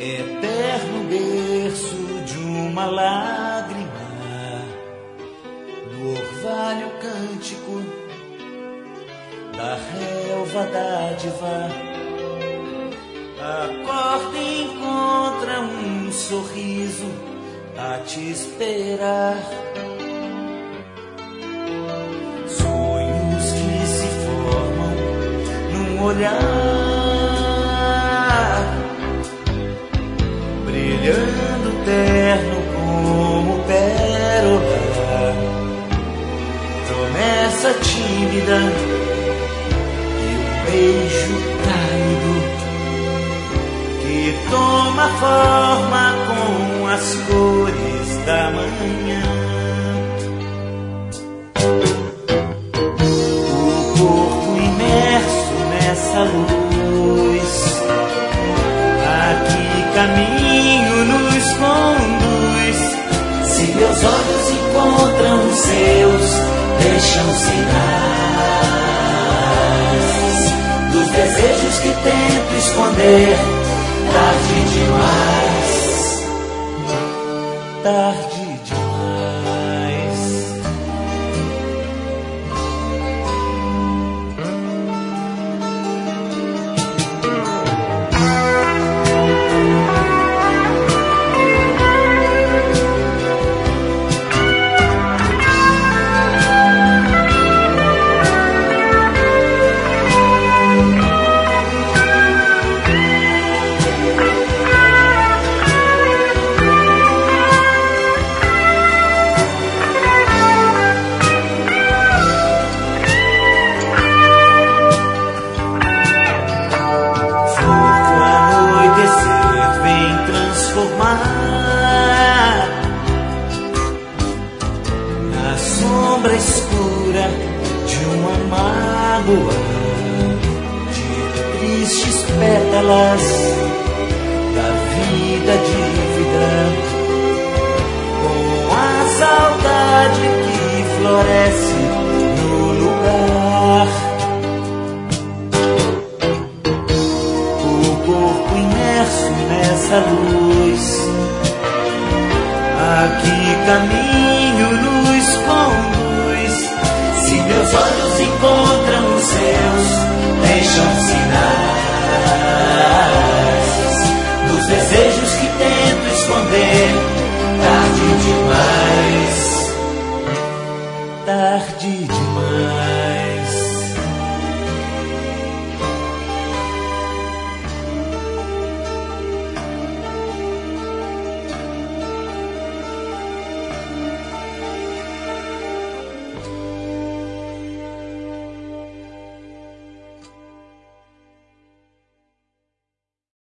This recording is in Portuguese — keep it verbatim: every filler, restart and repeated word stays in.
eterno berço de uma lágrima, no orvalho cântico da relva dádiva, acorda e encontra um sorriso a te esperar. Sonhos que se formam num olhar, brilhando terno como pérola, promessa tímida e um beijo cálido que toma forma com as cores da manhã. O corpo imerso nessa luz, aqui caminho nos conduz. Se meus olhos encontram os seus, deixam sinais dos desejos que tento esconder. Tarde demais, tarde demais. Na sombra escura de uma mágoa, de tristes pétalas da vida dívida, com a saudade que floresce no lugar. O corpo imerso nessa luz, aqui caminho nos conduz. Se meus olhos encontram os seus, deixam-se